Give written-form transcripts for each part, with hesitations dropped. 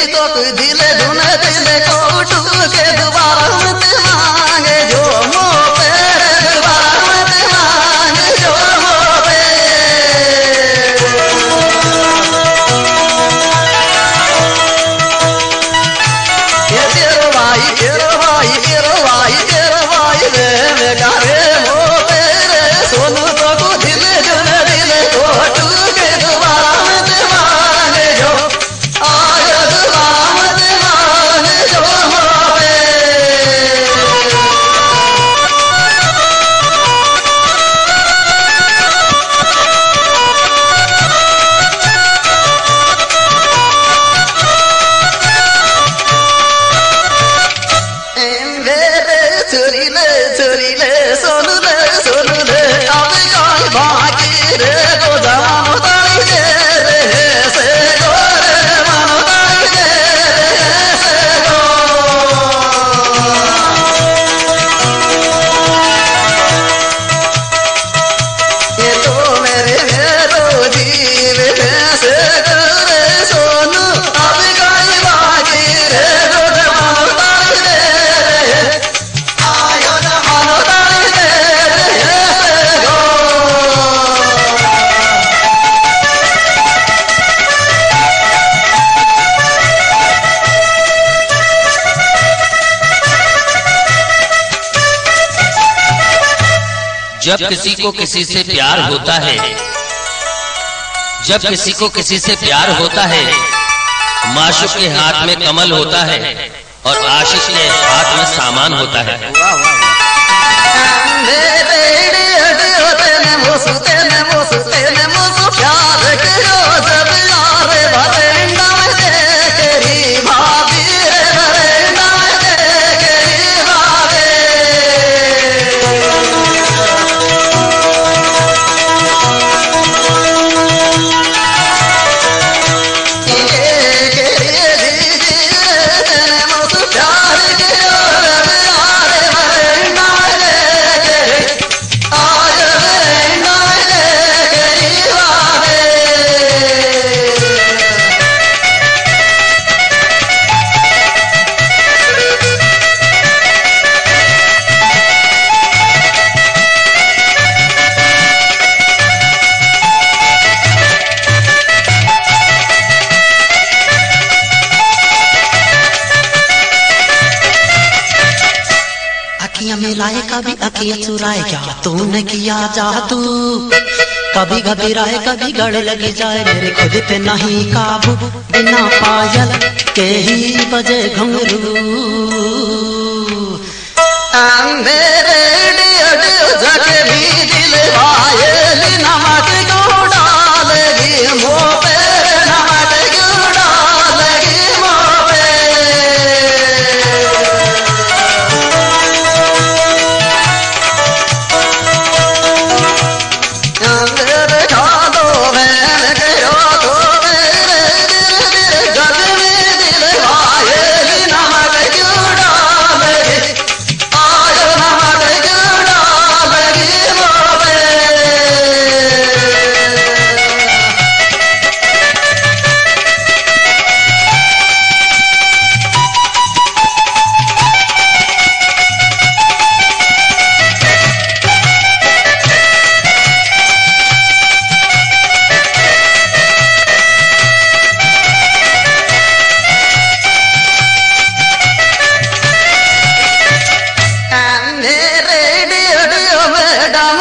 तो दिल धुन दिल को टूके दोबारा मत मांगे जो मो पे दोबारा मत मांगे जो मो पे ये तेरो भाई रे मेरा रे मो पे रे सोनू तो दिल धुन दिल को टूके दोबारा मत मांगे जो आया दोबारा मत मांगे जो मो पे चुरीले सोनू ले अब गाय बाकी रे तो जवान ताली दे रे से गो रे मानो ताली दे रे से गो ये तो मेरे मेरो जीव से गो रे सोनू अब गाय बाकी रे तो जवान ताली दे रे जब किसी को किसी से प्यार होता है, जब किसी को किसी से प्यार होता है, माशूक के हाथ में कमल होता है और आशिक के हाथ में सामान होता है। मिलाए कभी अखियां चुराए क्या तूने किया जादू कभी घबराए कभी गड़ लगी जाए मेरे खुद पे नहीं काबू बिना पायल के ही बजे घुंघरू मेरे डियो डियो झके भी दिल पायल नमक क्यों डालेगी मुँह पे नमक क्यों डालेगी मुँह पे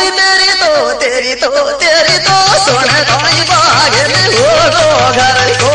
तेरी तो सुन भाई बागे हो घर को